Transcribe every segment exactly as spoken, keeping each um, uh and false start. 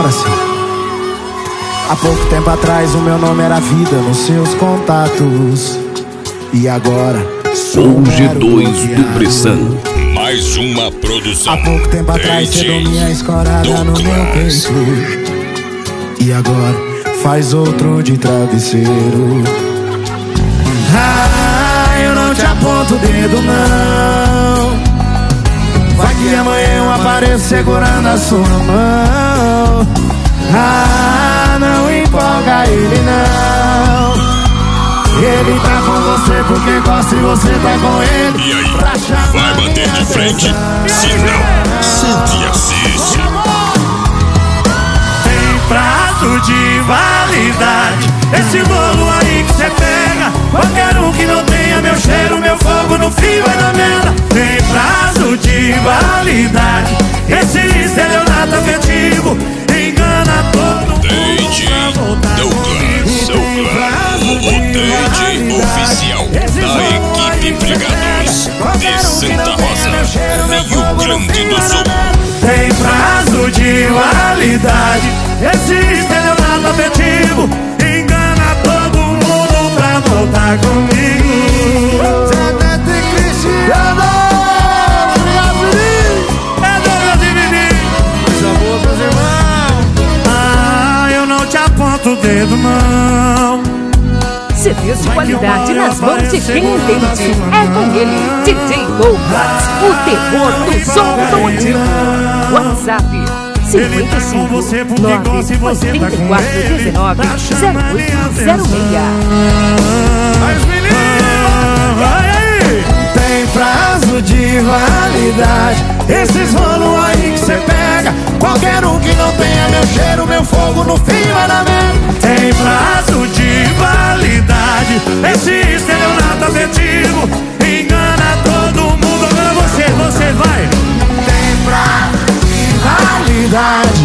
Agora sim. Há pouco tempo atrás o meu nome era vida nos seus contatos. E agora sou o G dois Depressão. Mais uma produção. Há pouco tempo atrás você dormia escorada no meu peito. E agora faz outro de travesseiro. Ah, eu não te aponto o dedo não. Vai que amanhã eu apareço segurando a sua mão. Ah, não empolga ele não. Ele tá com você porque gosta e você tá com ele. E aí, vai bater de frente? Se não, sente e assiste. Tem prazo de validade esse bolo aí que cê pega. Qualquer um que não tenha meu cheiro, meu fogo no fio vai na merda. Tem prazo de validade esse estelionato afetivo engana todo mundo. D J Douglas, seu claro, o D J oficial da equipe Pregadores de Santa Rosa, Rio Grande do Sul. Tem prazo de validade esse estelionato afetivo engana todo mundo pra voltar comigo. Zé Neto e Cristiano, obrigado, Vivi. É Douglas e Vivi. Coisa boa, meus irmãos. Ah, eu não te aponto o dedo, não. C Ds de qualidade nas mãos de quem entende. É com ele, D J Douglas, o terror do som automotivo. WhatsApp cinquenta e cinco, nove oitenta e quatro, dezenove, zero oito zero seis. Tem prazo de validade esses rolos aí que cê pega. Qualquer um que não tenha meu cheiro, meu fogo no fio vai na merda. Tem prazo de validade esse estelionato afetivo engana todo mundo. Agora você, você vai. Tem prazo de validade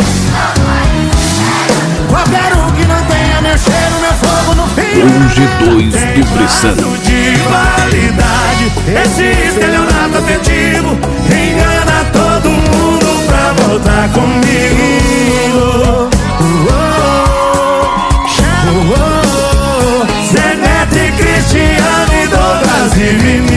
qualquer um que não tenha meu cheiro, meu fogo no fio. O G dois Depressão. Tem prazo de validade esse estelionato afetivo engana todo mundo pra voltar comigo. Zé Neto e Cristiano e Douglas e Vivi.